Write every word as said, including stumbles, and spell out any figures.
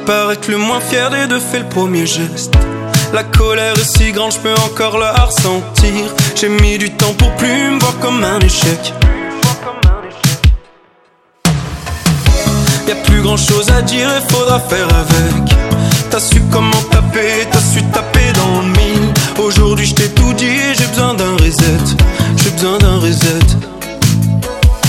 Paraît que le moins fier des deux fait le premier geste. La colère est si grande, je peux encore la ressentir. J'ai mis du temps pour plus me voir comme un échec. Y'a plus grand chose à dire et faudra faire avec. T'as su comment taper